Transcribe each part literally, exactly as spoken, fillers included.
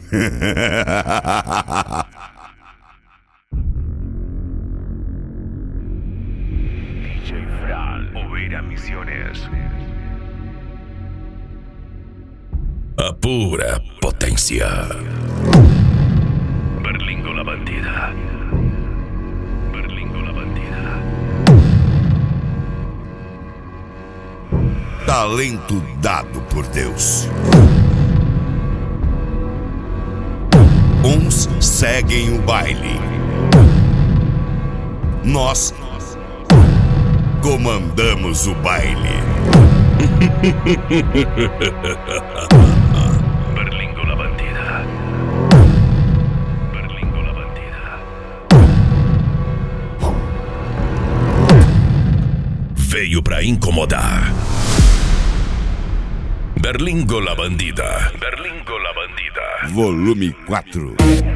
D J Fran, Oveira Misiones. A pura potência. Berlingo la bandida. Berlingo la bandida. Talento dado por Deus. Uns seguem o baile. Nós comandamos o baile. Berlingo la bandida. Berlingo la bandida. Veio pra incomodar. Berlingo la bandida. Berlingo la bandida. Volume quatro.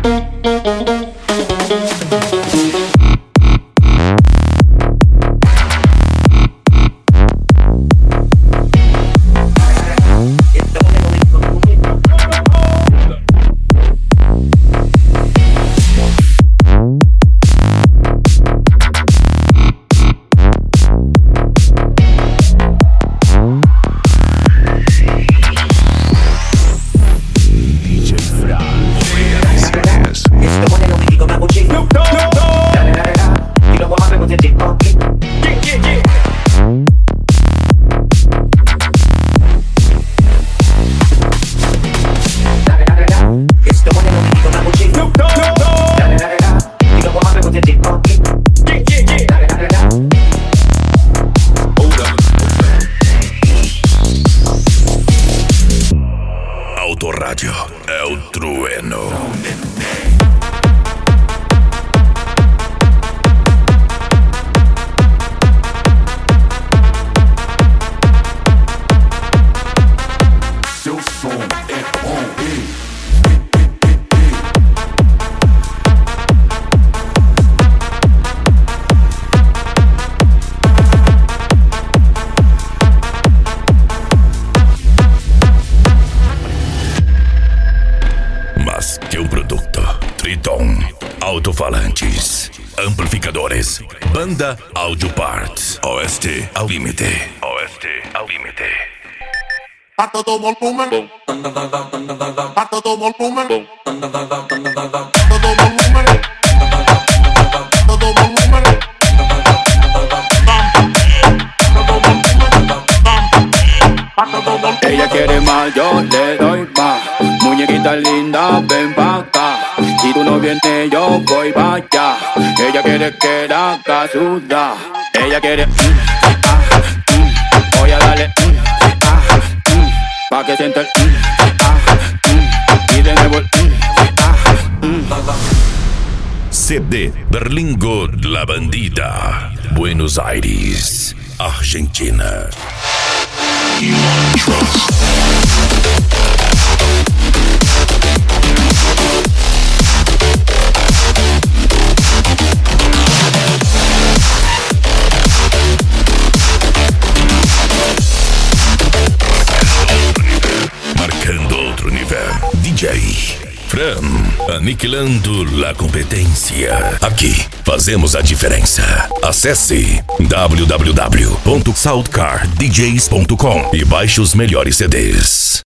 Autorádio é o trueno. Seu som é bom, ei. Mas que um produto. Triton. Alto-falantes. Amplificadores. Banda Audio Parts. O S T ao limite. O S T ao limite. A todo volumen. A todo volumen. A todo volumen. Todo volumen. Ella quiere más, yo le doy más. Muñequita linda, ven pa' acá. Si tú no vienes, yo voy pa' allá. Ella quiere que la casuda. Ella quiere mm, ah, mm. Voy a darle mm, ah, mm. Pa' que sienta el mm, ah, mm. Y de nuevo el mm, ah, mm. C D Berlingo la Bandida. Buenos Aires, Argentina. Marcando outro nível. D J Fran, aniquilando a competência. Aqui fazemos a diferença. Acesse w w w ponto soundcar d js ponto com e baixe os melhores C Ds.